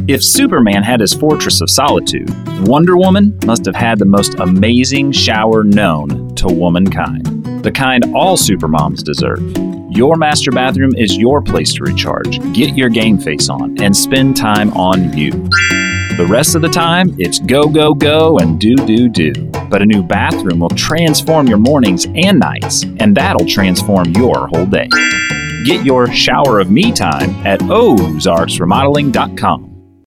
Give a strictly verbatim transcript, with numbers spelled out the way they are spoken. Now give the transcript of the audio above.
If Superman had his fortress of solitude, Wonder Woman must have had the most amazing shower known to womankind. The kind all supermoms deserve. Your master bathroom is your place to recharge, get your game face on, and spend time on you. The rest of the time, it's go, go, go, and do, do, do. But a new bathroom will transform your mornings and nights, and that'll transform your whole day. Get your shower of me time at ozarks remodeling dot com.